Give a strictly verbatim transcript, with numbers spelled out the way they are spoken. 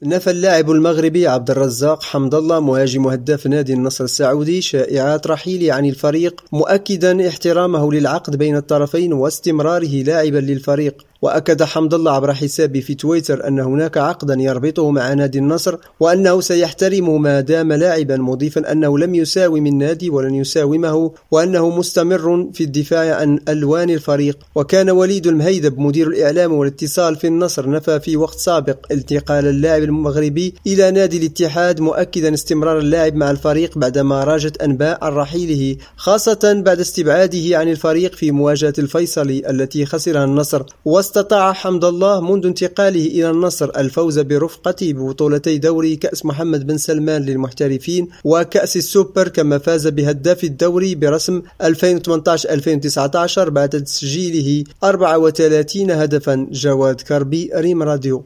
نفى اللاعب المغربي عبد الرزاق حمد الله مهاجم هداف نادي النصر السعودي شائعات رحيله عن الفريق، مؤكدا احترامه للعقد بين الطرفين واستمراره لاعبا للفريق. وأكد حمد الله عبر حسابه في تويتر أن هناك عقدا يربطه مع نادي النصر وأنه سيحترمه ما دام لاعبا، مضيفا أنه لم يساوم النادي ولن يساومه وأنه مستمر في الدفاع عن ألوان الفريق. وكان وليد المهيدب مدير الإعلام والاتصال في النصر نفى في وقت سابق انتقال اللاعب المغربي إلى نادي الاتحاد، مؤكدا استمرار اللاعب مع الفريق بعدما راجت أنباء عن رحيله، خاصة بعد استبعاده عن الفريق في مواجهة الفيصلي التي خسرها النصر. واستطاع حمد الله منذ انتقاله إلى النصر الفوز برفقته ببطولتي دوري كأس محمد بن سلمان للمحترفين وكأس السوبر، كما فاز بهداف الدوري برسم ألفين وثمانية عشر ألفين وتسعة عشر بعد تسجيله أربعة وثلاثين هدفا. جواد كربي، ريم راديو.